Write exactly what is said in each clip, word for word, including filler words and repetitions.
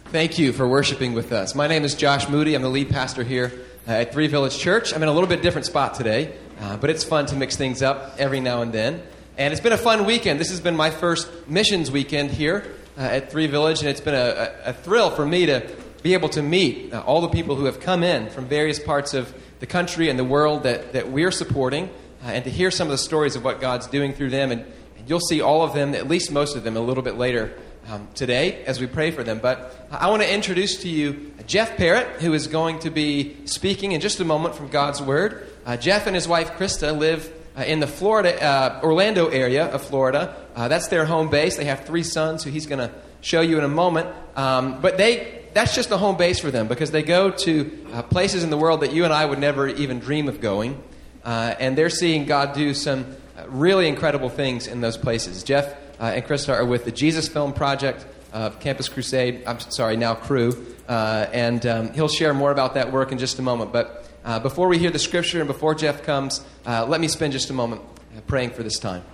Thank you for worshiping with us. My name is Josh Moody. I'm the lead pastor here uh, at Three Village Church. I'm in a little bit different spot today, uh, but it's fun to mix things up every now and then. And it's been a fun weekend. This has been my first missions weekend here uh, at Three Village, and it's been a, a, a thrill for me to be able to meet uh, all the people who have come in from various parts of the country and the world that, that we're supporting, uh, and to hear some of the stories of what God's doing through them. And, and you'll see all of them, at least most of them, a little bit later Um, today as we pray for them. But I want to introduce to you Jeff Parrott, who is going to be speaking in just a moment from God's Word. Uh, Jeff and his wife Krista live uh, in the Florida, uh, Orlando area of Florida. Uh, that's their home base. They have three sons who he's going to show you in a moment. Um, but they that's just the home base for them because they go to uh, places in the world that you and I would never even dream of going. Uh, and they're seeing God do some uh, really incredible things in those places. Jeff Uh, and Krista are with the Jesus Film Project of Campus Crusade, I'm sorry, now Cru, uh, and um, he'll share more about that work in just a moment. But uh, before we hear the scripture and before Jeff comes, uh, let me spend just a moment uh, praying for this time.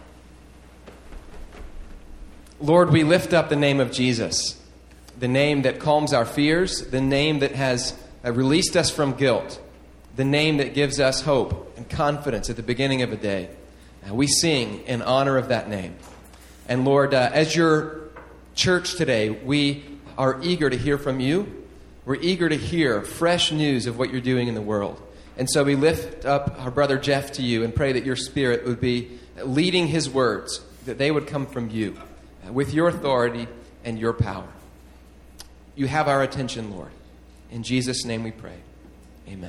Lord, we lift up the name of Jesus, the name that calms our fears, the name that has uh, released us from guilt, the name that gives us hope and confidence at the beginning of a day. Uh, we sing in honor of that name. And Lord, uh, as your church today, we are eager to hear from you. We're eager to hear fresh news of what you're doing in the world. And so we lift up our brother Jeff to you and pray that your Spirit would be leading his words, that they would come from you uh, with your authority and your power. You have our attention, Lord. In Jesus' name we pray. Amen.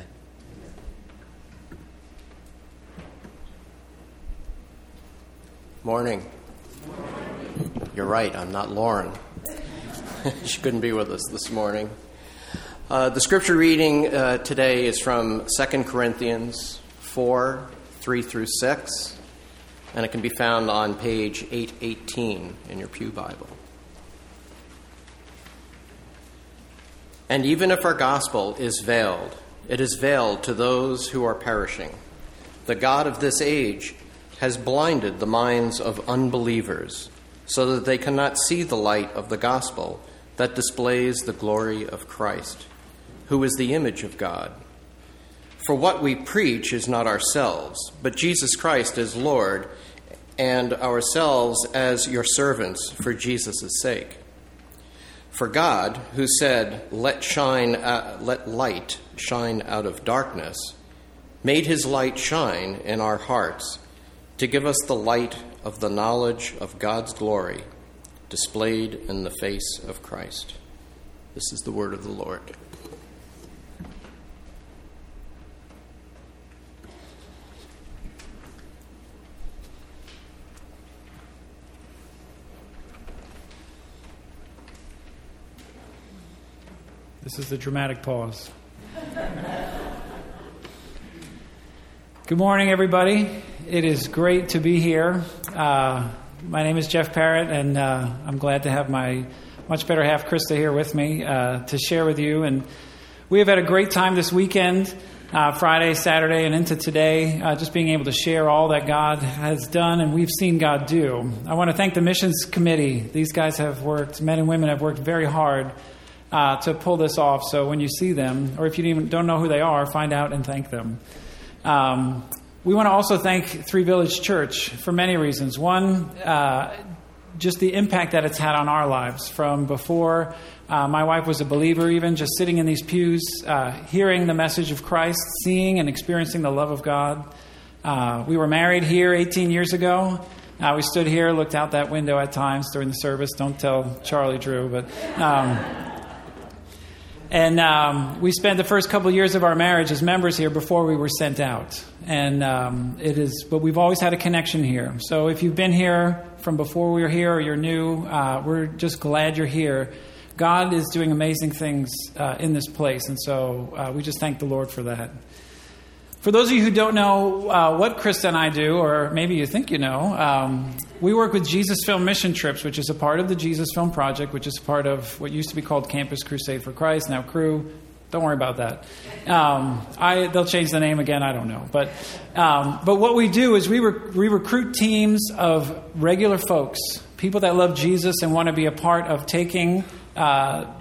Morning. You're right, I'm not Lauren. She couldn't be with us this morning. Uh, the scripture reading uh, today is from Second Corinthians four, three through six, and it can be found on page eight eighteen in your Pew Bible. And even if our gospel is veiled, it is veiled to those who are perishing. The God of this age has blinded the minds of unbelievers, so that they cannot see the light of the gospel that displays the glory of Christ, who is the image of God. For what we preach is not ourselves, but Jesus Christ as Lord, and ourselves as your servants for Jesus' sake. For God, who said, "Let shine, uh, let light shine out of darkness," made his light shine in our hearts to give us the light of the knowledge of God's glory displayed in the face of Christ. This is the word of the Lord. This is the dramatic pause. Good morning, everybody. It is great to be here. Uh, my name is Jeff Parrott, and uh, I'm glad to have my much better half, Krista, here with me uh, to share with you. And we have had a great time this weekend, uh, Friday, Saturday, and into today, uh, just being able to share all that God has done and we've seen God do. I want to thank the missions committee. These guys have worked, men and women have worked very hard uh, to pull this off. So when you see them, or if you even don't know who they are, find out and thank them. Um, We want to also thank Three Village Church for many reasons. One, uh, just the impact that it's had on our lives. From before uh, my wife was a believer, even just sitting in these pews, uh, hearing the message of Christ, seeing and experiencing the love of God. Uh, we were married here eighteen years ago. Uh, we stood here, looked out that window at times during the service. Don't tell Charlie Drew, but... Um, And um, we spent the first couple of years of our marriage as members here before we were sent out. And um, it is, but we've always had a connection here. So if you've been here from before we were here or you're new, uh, we're just glad you're here. God is doing amazing things uh, in this place. And so uh, we just thank the Lord for that. For those of you who don't know uh, what Krista and I do, or maybe you think you know, um, we work with Jesus Film Mission Trips, which is a part of the Jesus Film Project, which is part of what used to be called Campus Crusade for Christ, now Cru. Don't worry about that. Um, I, they'll change the name again. I don't know. But um, but what we do is we, rec- we recruit teams of regular folks, people that love Jesus and want to be a part of taking uh,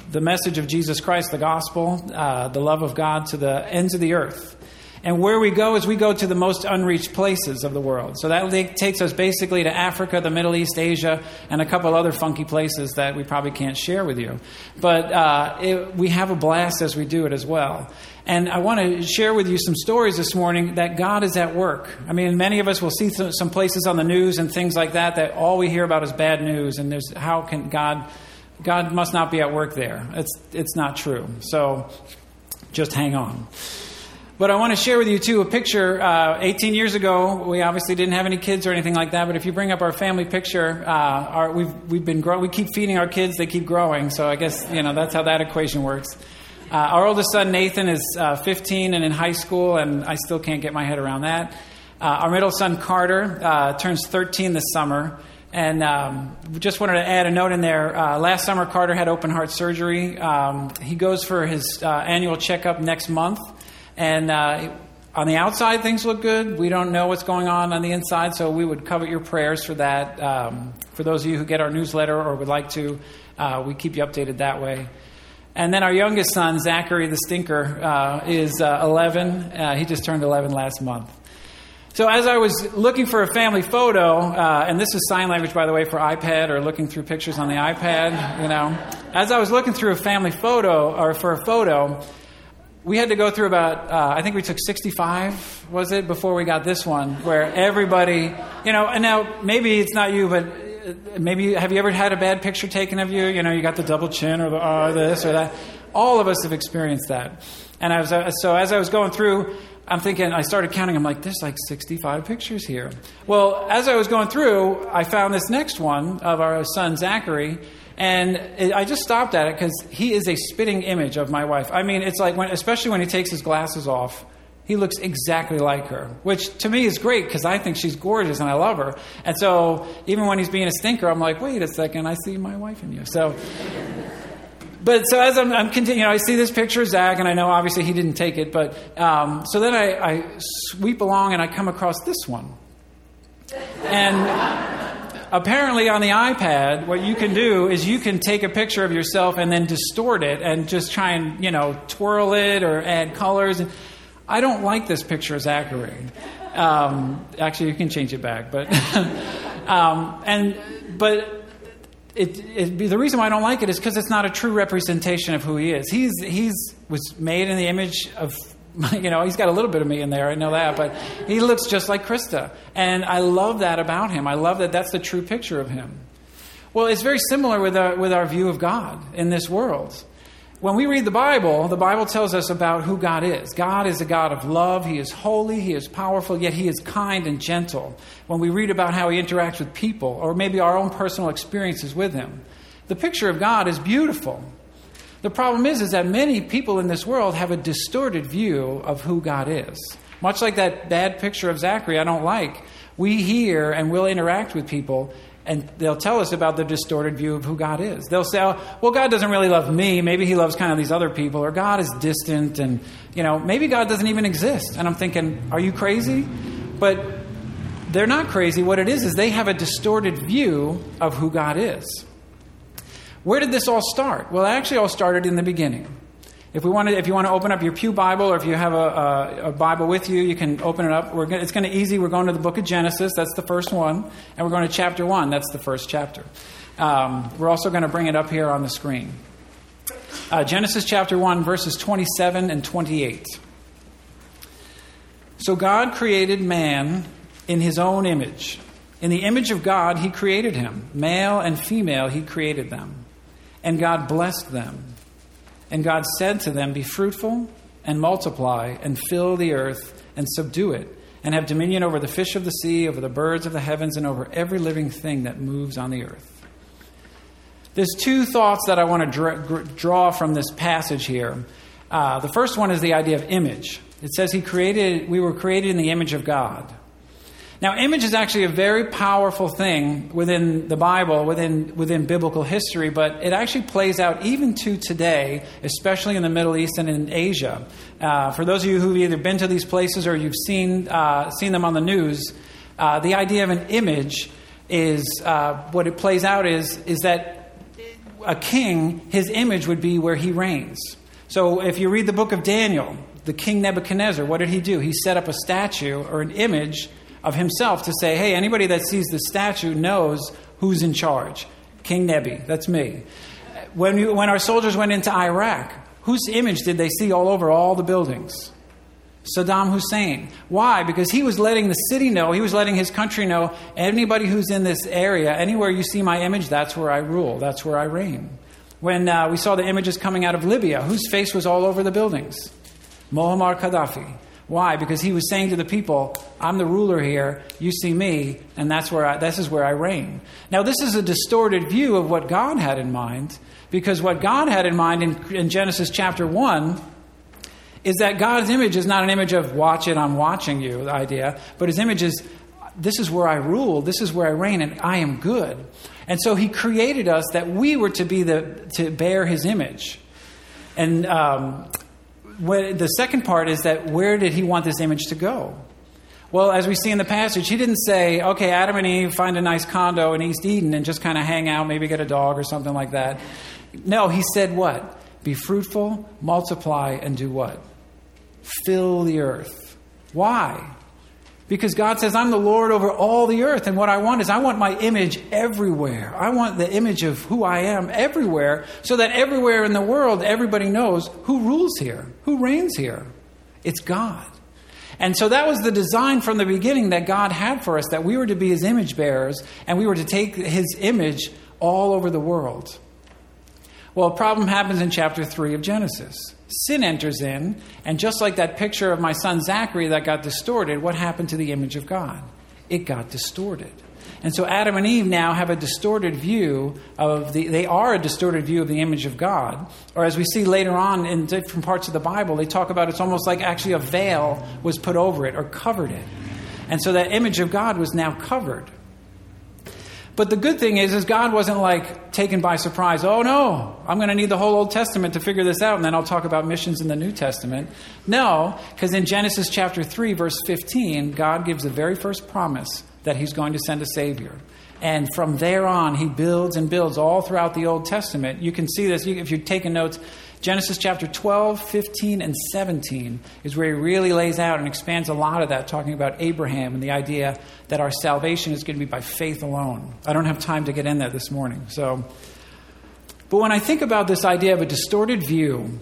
the message of Jesus Christ, the gospel, uh, the love of God to the ends of the earth. And where we go is we go to the most unreached places of the world. So that takes us basically to Africa, the Middle East, Asia, and a couple other funky places that we probably can't share with you. But uh, it, we have a blast as we do it as well. And I want to share with you some stories this morning that God is at work. I mean, many of us will see th- some places on the news and things like that that all we hear about is bad news. And there's how can God, God must not be at work there. It's it's not true. So just hang on. But I want to share with you, too, a picture. Uh, eighteen years ago, we obviously didn't have any kids or anything like that. But if you bring up our family picture, uh, our, we've we've been grow- we keep feeding our kids; they keep growing. So I guess you know that's how that equation works. Uh, our oldest son Nathan is uh, fifteen and in high school, and I still can't get my head around that. Uh, our middle son Carter uh, turns thirteen this summer, and um, we just wanted to add a note in there. Uh, last summer, Carter had open heart surgery. Um, he goes for his uh, annual checkup next month. And uh, on the outside, things look good. We don't know what's going on on the inside, so we would covet your prayers for that. Um, for those of you who get our newsletter or would like to, uh, we keep you updated that way. And then our youngest son, Zachary the Stinker, uh, is uh, eleven. Uh, he just turned eleven last month. So as I was looking for a family photo, uh, and this is sign language, by the way, for iPad or looking through pictures on the iPad, you know. As I was looking through a family photo or for a photo, we had to go through about, uh, I think we took sixty-five, was it, before we got this one, where everybody, you know, and now maybe it's not you, but maybe, have you ever had a bad picture taken of you? You know, you got the double chin or the, uh, this or that. All of us have experienced that. And I was, uh, so as I was going through, I'm thinking, I started counting, I'm like, there's like sixty-five pictures here. Well, as I was going through, I found this next one of our son, Zachary. And it, I just stopped at it because he is a spitting image of my wife. I mean, it's like, when, especially when he takes his glasses off, he looks exactly like her, which to me is great because I think she's gorgeous and I love her. And so even when he's being a stinker, I'm like, wait a second, I see my wife in you. So, but so as I'm, I'm continuing, you know, I see this picture of Zach, and I know obviously he didn't take it, but um, so then I, I sweep along and I come across this one. And apparently on the iPad, what you can do is you can take a picture of yourself and then distort it and just try and, you know, twirl it or add colors. I don't like this picture of Zachary. Um, actually, you can change it back. But um, and but it, it, the reason why I don't like it is because it's not a true representation of who he is. He's he's was made in the image of, you know, he's got a little bit of me in there, I know that, but he looks just like Krista. And I love that about him. I love that that's the true picture of him. Well, it's very similar with our, with our view of God in this world. When we read the Bible, the Bible tells us about who God is. God is a God of love. He is holy. He is powerful, yet he is kind and gentle. When we read about how he interacts with people, or maybe our own personal experiences with him, the picture of God is beautiful. The problem is, is that many people in this world have a distorted view of who God is. Much like that bad picture of Zachary I don't like, we hear and will interact with people, and they'll tell us about the distorted view of who God is. They'll say, oh, well, God doesn't really love me. Maybe he loves kind of these other people, or God is distant, and, you know, maybe God doesn't even exist. And I'm thinking, are you crazy? But they're not crazy. What it is is they have a distorted view of who God is. Where did this all start? Well, it actually all started in the beginning. If we want to, if you want to open up your pew Bible, or if you have a, a, a Bible with you, you can open it up. We're gonna, it's going to easy. We're going to the book of Genesis. That's the first one, and we're going to chapter one. That's the first chapter. Um, we're also going to bring it up here on the screen. Uh, Genesis chapter one, verses twenty-seven and twenty-eight. So God created man in his own image. In the image of God, he created him. Male and female, he created them. And God blessed them. And God said to them, be fruitful and multiply and fill the earth and subdue it, and have dominion over the fish of the sea, over the birds of the heavens, and over every living thing that moves on the earth. There's two thoughts that I want to dra- draw from this passage here. Uh, the first one is the idea of image. It says he created, we were created in the image of God. Now, image is actually a very powerful thing within the Bible, within within biblical history, but it actually plays out even to today, especially in the Middle East and in Asia. Uh, for those of you who've either been to these places or you've seen uh, seen them on the news, uh, the idea of an image is uh, what it plays out is is that a king, his image would be where he reigns. So if you read the book of Daniel, the king Nebuchadnezzar, what did he do? He set up a statue or an image of himself to say, hey, anybody that sees the statue knows who's in charge. King Nebi, that's me. When, we, when our soldiers went into Iraq, whose image did they see all over all the buildings? Saddam Hussein. Why? Because he was letting the city know, he was letting his country know, anybody who's in this area, anywhere you see my image, that's where I rule, that's where I reign. When uh, we saw the images coming out of Libya, whose face was all over the buildings? Muammar Gaddafi. Why? Because he was saying to the people, I'm the ruler here, you see me, and that's where I, this is where I reign. Now, this is a distorted view of what God had in mind, because what God had in mind in, in Genesis chapter one is that God's image is not an image of watch it, I'm watching you, the idea, but his image is, this is where I rule, this is where I reign, and I am good. And so he created us that we were to be the, to bear his image. And um, what, the second part is that where did he want this image to go? Well, as we see in the passage, he didn't say, okay, Adam and Eve find a nice condo in East Eden and just kind of hang out, maybe get a dog or something like that. No, he said what? Be fruitful, multiply, and do what? Fill the earth. Why? Because God says, I'm the Lord over all the earth. And what I want is I want my image everywhere. I want the image of who I am everywhere so that everywhere in the world, everybody knows who rules here, who reigns here. It's God. And so that was the design from the beginning that God had for us, that we were to be his image bearers and we were to take his image all over the world. Well, a problem happens in chapter three of Genesis. Sin enters in, and just like that picture of my son Zachary that got distorted, what happened to the image of God? It got distorted. And so Adam and Eve now have a distorted view of the, they are a distorted view of the image of God. Or as we see later on in different parts of the Bible, they talk about it's almost like actually a veil was put over it or covered it. And so that image of God was now covered. But the good thing is, is God wasn't like taken by surprise. Oh no, I'm going to need the whole Old Testament to figure this out, and then I'll talk about missions in the New Testament. No, because in Genesis chapter three, verse fifteen, God gives the very first promise that he's going to send a Savior. And from there on, he builds and builds all throughout the Old Testament. You can see this if you're taking notes. Genesis chapter twelve, fifteen, and seventeen is where he really lays out and expands a lot of that, talking about Abraham and the idea that our salvation is going to be by faith alone. I don't have time to get in there this morning. So, but when I think about this idea of a distorted view,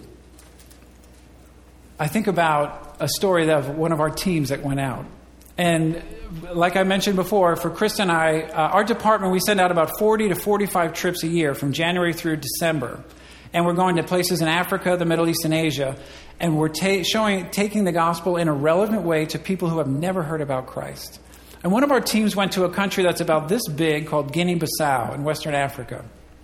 I think about a story of one of our teams that went out. And like I mentioned before, for Krista and I, uh, our department, we send out about forty to forty-five trips a year from January through December. And we're going to places in Africa, the Middle East, and Asia. And we're ta- showing, taking the gospel in a relevant way to people who have never heard about Christ. And one of our teams went to a country that's about this big called Guinea-Bissau in Western Africa.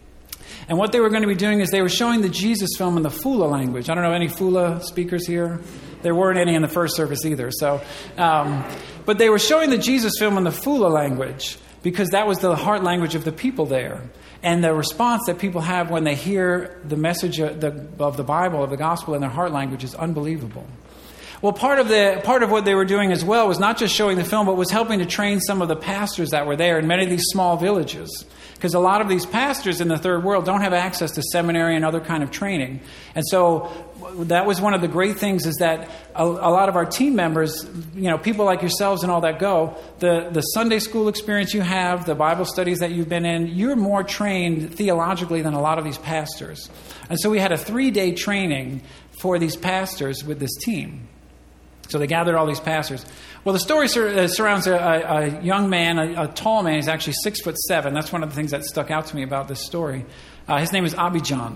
And what they were going to be doing is they were showing the Jesus film in the Fula language. I don't know any Fula speakers here. There weren't any in the first service either. So, um, but they were showing the Jesus film in the Fula language because that was the heart language of the people there. And the response that people have when they hear the message of the, of the Bible, of the gospel in their heart language is unbelievable. Well, part of the part of what they were doing as well was not just showing the film, but was helping to train some of the pastors that were there in many of these small villages. Because a lot of these pastors in the third world don't have access to seminary and other kind of training. And so that was one of the great things is that a, a lot of our team members, you know, people like yourselves and all that go, the, the Sunday school experience you have, the Bible studies that you've been in, you're more trained theologically than a lot of these pastors. And so we had a three-day training for these pastors with this team. So they gathered all these pastors. Well, the story sur- uh, surrounds a, a, a young man, a, a tall man. He's actually six foot seven. That's one of the things that stuck out to me about this story. Uh, his name is Abidjan.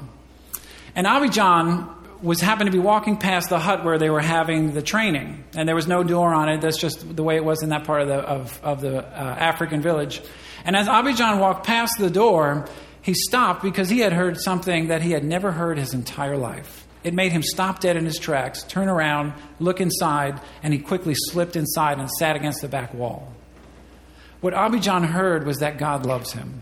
And Abidjan was happened to be walking past the hut where they were having the training. And there was no door on it. That's just the way it was in that part of the, of, of the uh, African village. And as Abidjan walked past the door, he stopped because he had heard something that he had never heard his entire life. It made him stop dead in his tracks, turn around, look inside, and he quickly slipped inside and sat against the back wall. What Abidjan heard was that God loves him.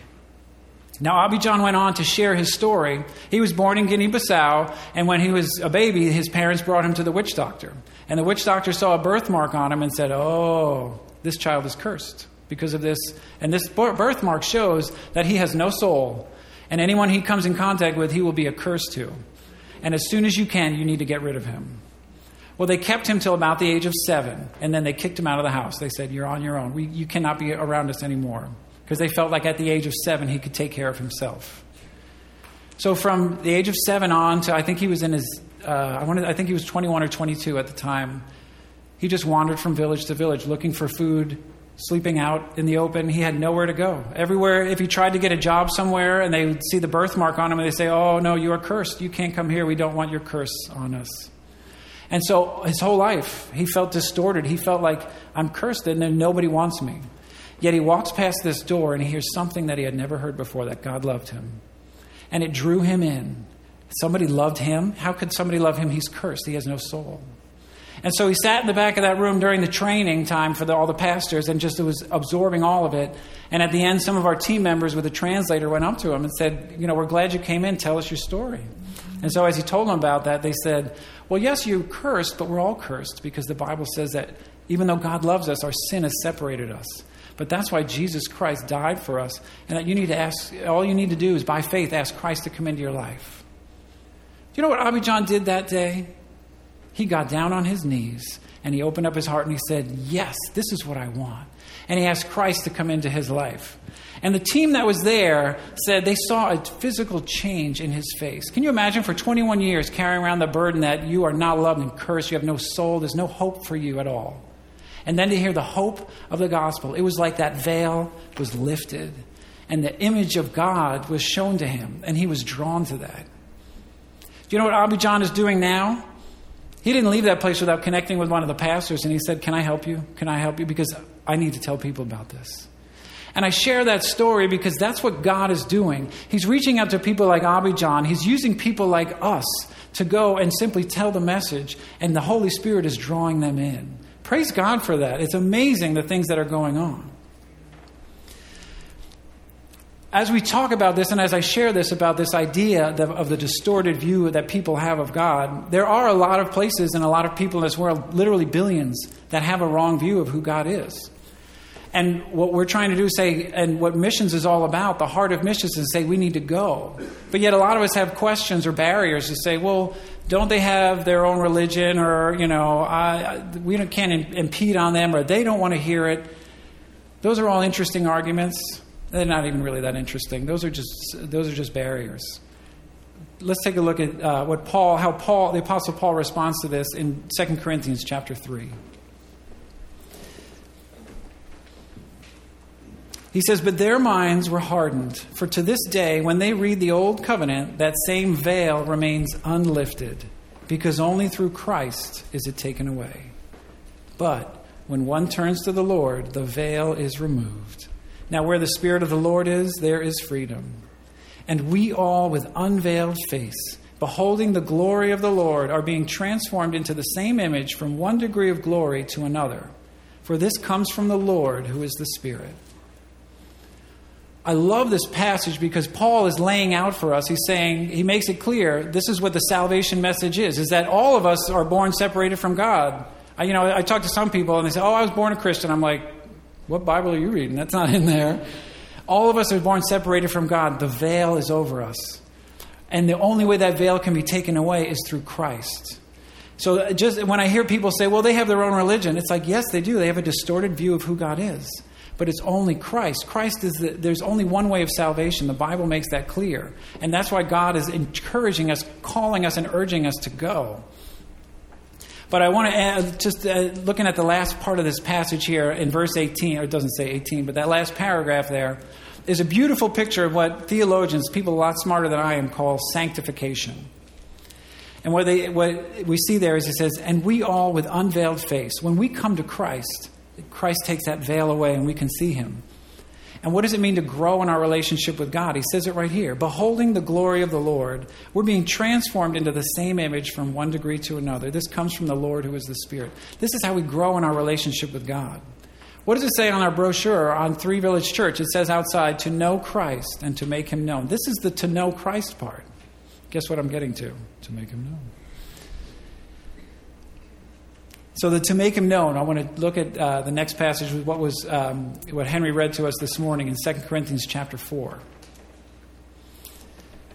Now, Abidjan went on to share his story. He was born in Guinea-Bissau, and when he was a baby, his parents brought him to the witch doctor. And the witch doctor saw a birthmark on him and said, oh, this child is cursed because of this. And this birthmark shows that he has no soul. And anyone he comes in contact with, he will be a curse to. And as soon as you can, you need to get rid of him. Well, they kept him till about the age of seven, and then they kicked him out of the house. They said, you're on your own. We, you cannot be around us anymore. Because they felt like at the age of seven, he could take care of himself. So from the age of seven on to, I think he was in his, uh, I wanted, I think he was twenty-one or twenty-two at the time. He just wandered from village to village looking for food, sleeping out in the open. He had nowhere to go. Everywhere, if he tried to get a job somewhere and they would see the birthmark on him and they say, oh, no, you are cursed. You can't come here. We don't want your curse on us. And so his whole life, he felt distorted. He felt like, I'm cursed and then nobody wants me. Yet he walks past this door and he hears something that he had never heard before, that God loved him. And it drew him in. Somebody loved him. How could somebody love him? He's cursed. He has no soul. And so he sat in the back of that room during the training time for the, all the pastors and just was absorbing all of it. And at the end, some of our team members with a translator went up to him and said, you know, we're glad you came in. Tell us your story. And so as he told them about that, they said, well, yes, you're cursed, but we're all cursed because the Bible says that even though God loves us, our sin has separated us. But that's why Jesus Christ died for us. And that you need to ask, all you need to do is by faith ask Christ to come into your life. Do you know what Abijah did that day? He got down on his knees and he opened up his heart and he said, yes, this is what I want. And he asked Christ to come into his life. And the team that was there said they saw a physical change in his face. Can you imagine for twenty-one years carrying around the burden that you are not loved and cursed, you have no soul, there's no hope for you at all. And then to hear the hope of the gospel, it was like that veil was lifted and the image of God was shown to him and he was drawn to that. Do you know what Abijah is doing now? He didn't leave that place without connecting with one of the pastors and he said, can I help you? Can I help you? Because I need to tell people about this. And I share that story because that's what God is doing. He's reaching out to people like Abijah. He's using people like us to go and simply tell the message, and the Holy Spirit is drawing them in. Praise God for that. It's amazing the things that are going on. As we talk about this and as I share this about this idea of the distorted view that people have of God, there are a lot of places and a lot of people in this world, literally billions, that have a wrong view of who God is. And what we're trying to do is say, and what missions is all about, the heart of missions is say we need to go. But yet a lot of us have questions or barriers to say, well, don't they have their own religion, or, you know, I, we don't, can't impede on them, or they don't want to hear it. Those are all interesting arguments. They're not even really that interesting. Those are just those are just barriers. Let's take a look at uh, what Paul, how Paul, the Apostle Paul, responds to this in Second Corinthians chapter three. He says, but their minds were hardened, for to this day, when they read the Old Covenant, that same veil remains unlifted, because only through Christ is it taken away. But when one turns to the Lord, the veil is removed. Now where the Spirit of the Lord is, there is freedom. And we all, with unveiled face, beholding the glory of the Lord, are being transformed into the same image from one degree of glory to another. For this comes from the Lord, who is the Spirit. I love this passage because Paul is laying out for us. He's saying, he makes it clear, this is what the salvation message is, is that all of us are born separated from God. I, you know, I talk to some people and they say, oh, I was born a Christian. I'm like, what Bible are you reading? That's not in there. All of us are born separated from God. The veil is over us. And the only way that veil can be taken away is through Christ. So just when I hear people say, well, they have their own religion, it's like, yes, they do. They have a distorted view of who God is. But it's only Christ. Christ is the, there's only one way of salvation. The Bible makes that clear. And that's why God is encouraging us, calling us, and urging us to go. But I want to add, just uh, looking at the last part of this passage here in verse eighteen, or it doesn't say eighteen, but that last paragraph there is a beautiful picture of what theologians, people a lot smarter than I am, call sanctification. And what, they, what we see there is it says, and we all with unveiled face, when we come to Christ, Christ takes that veil away and we can see him. And what does it mean to grow in our relationship with God? He says it right here. Beholding the glory of the Lord, we're being transformed into the same image from one degree to another. This comes from the Lord who is the Spirit. This is how we grow in our relationship with God. What does it say on our brochure on Three Village Church? It says outside, to know Christ and to make him known. This is the to know Christ part. Guess what I'm getting to? To make him known. So that to make him known, I want to look at uh, the next passage with what was um, what Henry read to us this morning in Second Corinthians chapter four.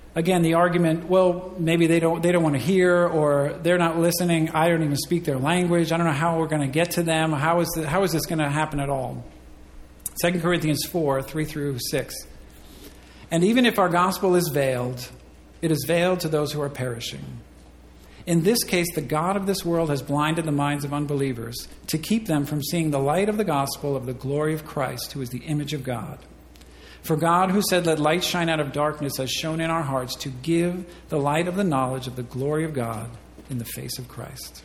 Again, the argument, well, maybe they don't they don't want to hear, or they're not listening. I don't even speak their language. I don't know how we're going to get to them. How is, the, how is this going to happen at all? Second Corinthians four, three through six. And even if our gospel is veiled, it is veiled to those who are perishing. In this case, the God of this world has blinded the minds of unbelievers to keep them from seeing the light of the gospel of the glory of Christ, who is the image of God. For God, who said, "Let light shine out of darkness," has shone in our hearts to give the light of the knowledge of the glory of God in the face of Christ.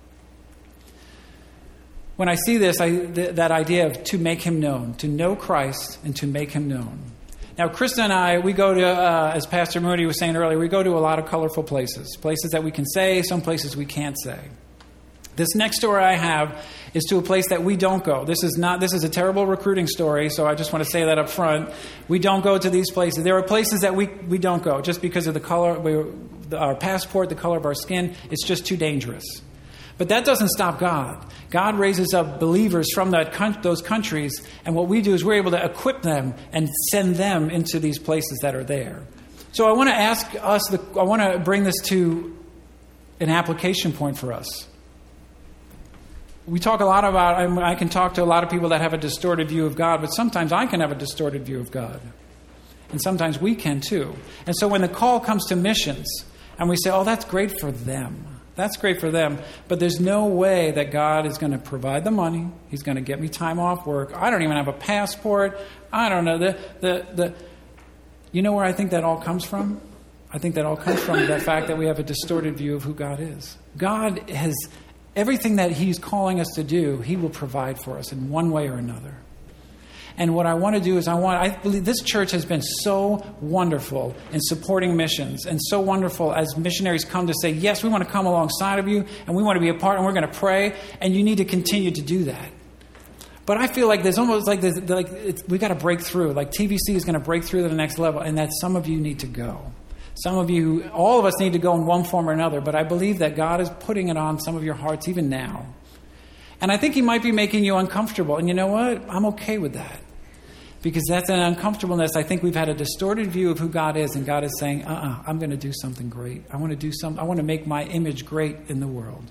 When I see this, I, th- that idea of to make him known, to know Christ and to make him known. Now, Krista and I, we go to, uh, as Pastor Moody was saying earlier, we go to a lot of colorful places, places that we can say, some places we can't say. This next story I have is to a place that we don't go. This is not. This is a terrible recruiting story, so I just want to say that up front. We don't go to these places. There are places that we, we don't go just because of the color, we, our passport, the color of our skin. It's just too dangerous. But that doesn't stop God. God raises up believers from that those countries, and what we do is we're able to equip them and send them into these places that are there. So I want to ask us, the, I want to bring this to an application point for us. We talk a lot about, I can talk to a lot of people that have a distorted view of God, but sometimes I can have a distorted view of God. And sometimes we can too. And so when the call comes to missions, and we say, oh, that's great for them. That's great for them. But there's no way that God is going to provide the money. He's going to get me time off work. I don't even have a passport. I don't know. The, the, the, you know where I think that all comes from? I think that all comes from the fact that we have a distorted view of who God is. God has... Everything that he's calling us to do, he will provide for us in one way or another. And what I want to do is I want, I believe this church has been so wonderful in supporting missions and so wonderful as missionaries come to say, yes, we want to come alongside of you and we want to be a part and we're going to pray and you need to continue to do that. But I feel like there's almost like, there's, like it's, we got to break through. Like T V C is going to break through to the next level, and that some of you need to go. Some of you, all of us need to go in one form or another, but I believe that God is putting it on some of your hearts even now. And I think he might be making you uncomfortable. And you know what? I'm okay with that. Because that's an uncomfortableness. I think we've had a distorted view of who God is, and God is saying, uh-uh, I'm going to do something great. I want to do some. I want to make my image great in the world.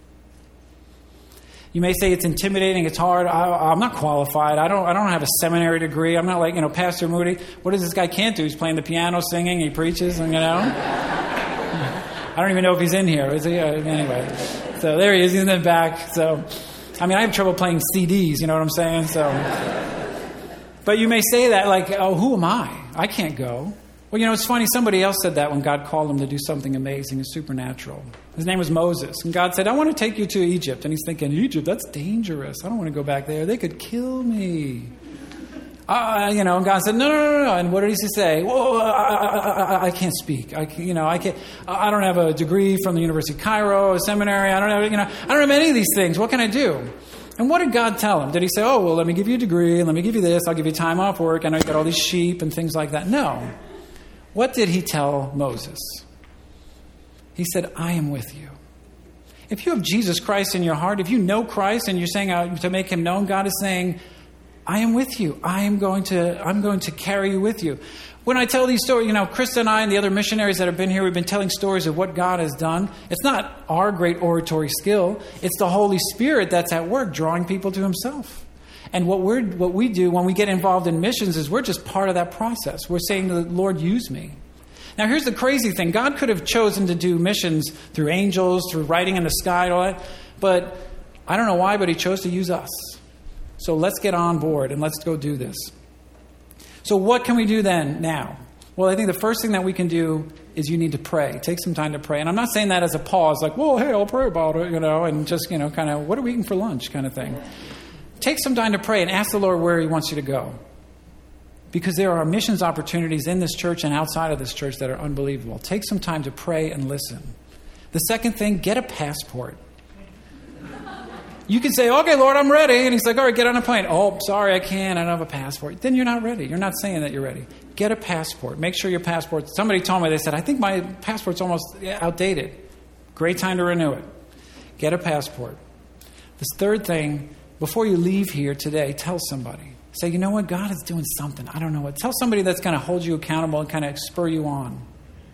You may say it's intimidating, it's hard. I, I'm not qualified. I don't I don't have a seminary degree. I'm not like, you know, Pastor Moody. What does this guy can't do? He's playing the piano, singing, he preaches, and, you know. I don't even know if he's in here. Is he? Uh, anyway. So there he is. He's in the back. So, I mean, I have trouble playing C Ds. You know what I'm saying? So, but you may say that like, oh, who am I? I can't go. Well, you know, it's funny. Somebody else said that when God called him to do something amazing and supernatural. His name was Moses. And God said, I want to take you to Egypt. And he's thinking, Egypt, that's dangerous. I don't want to go back there. They could kill me. Uh, you know, and God said, no, no, no, no. And what did he say? Well, I, I, I, I can't speak. I, you know, I can't. I don't have a degree from the University of Cairo, a seminary. I don't have, you know, I don't have any of these things. What can I do? And what did God tell him? Did he say, oh, well, let me give you a degree and let me give you this. I'll give you time off work. I know you got all these sheep and things like that. No. What did he tell Moses? He said, I am with you. If you have Jesus Christ in your heart, if you know Christ and you're saying uh, to make him known, God is saying, I am with you. I am going to, I'm going to carry you with you. When I tell these stories, you know, Krista and I and the other missionaries that have been here, we've been telling stories of what God has done. It's not our great oratory skill. It's the Holy Spirit that's at work drawing people to himself. And what we're what we do when we get involved in missions is we're just part of that process. We're saying to the Lord, use me. Now, here's the crazy thing. God could have chosen to do missions through angels, through writing in the sky, and all that. But I don't know why, but he chose to use us. So let's get on board and let's go do this. So what can we do then now? Well, I think the first thing that we can do is you need to pray. Take some time to pray. And I'm not saying that as a pause, like, well, hey, I'll pray about it, you know, and just, you know, kind of, what are we eating for lunch kind of thing. Take some time to pray and ask the Lord where he wants you to go. Because there are missions opportunities in this church and outside of this church that are unbelievable. Take some time to pray and listen. The second thing, get a passport. You can say, okay, Lord, I'm ready. And he's like, all right, get on a plane. Oh, sorry, I can't. I don't have a passport. Then you're not ready. You're not saying that you're ready. Get a passport. Make sure your passport. Somebody told me, they said, I think my passport's almost outdated. Great time to renew it. Get a passport. This third thing, before you leave here today, tell somebody. Say, you know what? God is doing something. I don't know what. Tell somebody that's going to hold you accountable and kind of spur you on.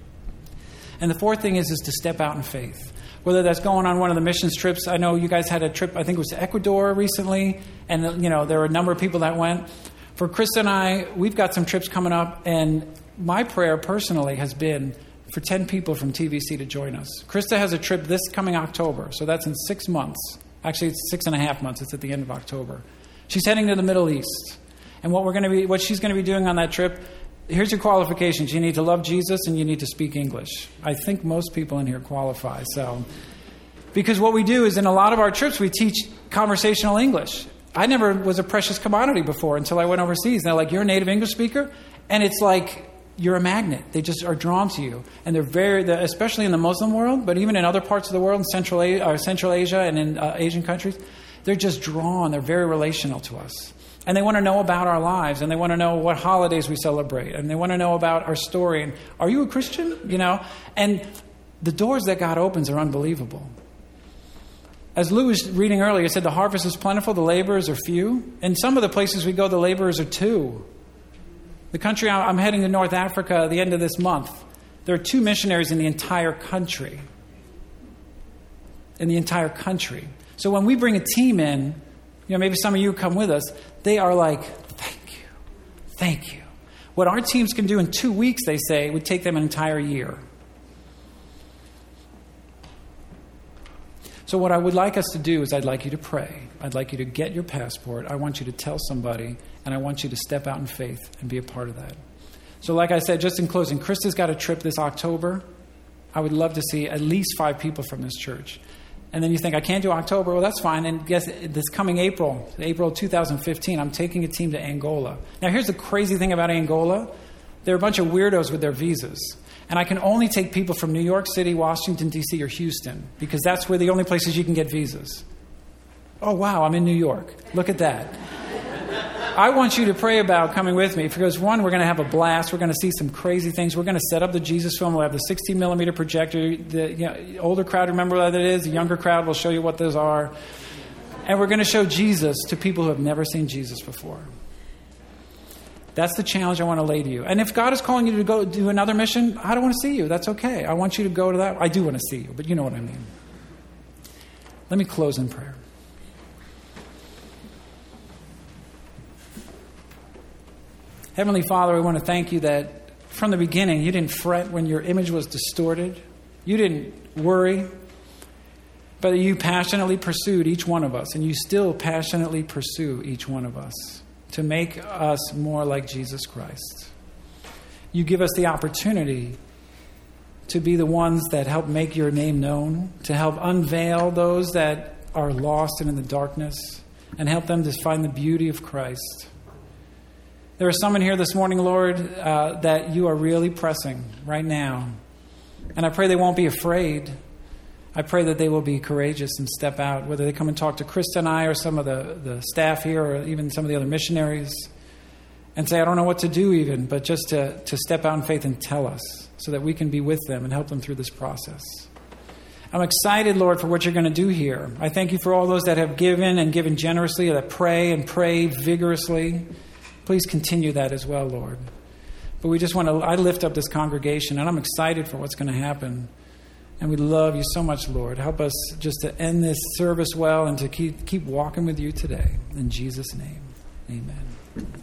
And the fourth thing is, is to step out in faith. Whether that's going on one of the missions trips. I know you guys had a trip, I think it was to Ecuador recently, and you know there were a number of people that went. For Krista and I, we've got some trips coming up, and my prayer personally has been for ten people from T V C to join us. Krista has a trip this coming October, so that's in six months. Actually, it's six and a half months. It's at the end of October. She's heading to the Middle East, and what we're going to be, what she's going to be doing on that trip. Here's your qualifications. You need to love Jesus and you need to speak English. I think most people in here qualify. So, because what we do is in a lot of our trips, we teach conversational English. I never was a precious commodity before until I went overseas. They're like, you're a native English speaker? And it's like, you're a magnet. They just are drawn to you. And they're very, especially in the Muslim world, but even in other parts of the world, in Central Asia, or Central Asia and in uh, Asian countries, they're just drawn. They're very relational to us. And they want to know about our lives, and they want to know what holidays we celebrate, and they want to know about our story. And are you a Christian? You know, and the doors that God opens are unbelievable. As Lou was reading earlier, he said the harvest is plentiful, the laborers are few. In some of the places we go, the laborers are two. The country I'm heading to North Africa at the end of this month, there are two missionaries in the entire country. In the entire country. So when we bring a team in, you know, maybe some of you come with us, they are like, thank you, thank you. What our teams can do in two weeks, they say, would take them an entire year. So what I would like us to do is I'd like you to pray. I'd like you to get your passport. I want you to tell somebody, and I want you to step out in faith and be a part of that. So like I said, just in closing, Krista's got a trip this October. I would love to see at least five people from this church. And then you think, I can't do October. Well, that's fine. And guess this coming April, April two thousand fifteen, I'm taking a team to Angola. Now, here's the crazy thing about Angola. They're a bunch of weirdos with their visas. And I can only take people from New York City, Washington, D C, or Houston, because that's where the only places you can get visas. Oh, wow, I'm in New York. Look at that. I want you to pray about coming with me because, one, we're going to have a blast. We're going to see some crazy things. We're going to set up the Jesus film. We'll have the sixteen millimeter projector. The you know, older crowd, remember what that is? The younger crowd will show you what those are. And we're going to show Jesus to people who have never seen Jesus before. That's the challenge I want to lay to you. And if God is calling you to go do another mission, I don't want to see you. That's okay. I want you to go to that. I do want to see you, but you know what I mean. Let me close in prayer. Heavenly Father, we want to thank you that from the beginning you didn't fret when your image was distorted. You didn't worry, but you passionately pursued each one of us, and you still passionately pursue each one of us to make us more like Jesus Christ. You give us the opportunity to be the ones that help make your name known, to help unveil those that are lost and in the darkness, and help them to find the beauty of Christ. There are some in here this morning, Lord, uh, that you are really pressing right now. And I pray they won't be afraid. I pray that they will be courageous and step out, whether they come and talk to Krista and I or some of the, the staff here or even some of the other missionaries and say, I don't know what to do even, but just to, to step out in faith and tell us so that we can be with them and help them through this process. I'm excited, Lord, for what you're going to do here. I thank you for all those that have given and given generously, that pray and pray vigorously. Please continue that as well, Lord. But we just want to, I lift up this congregation, and I'm excited for what's going to happen. And we love you so much, Lord. Help us just to end this service well and to keep, keep walking with you today. In Jesus' name, amen.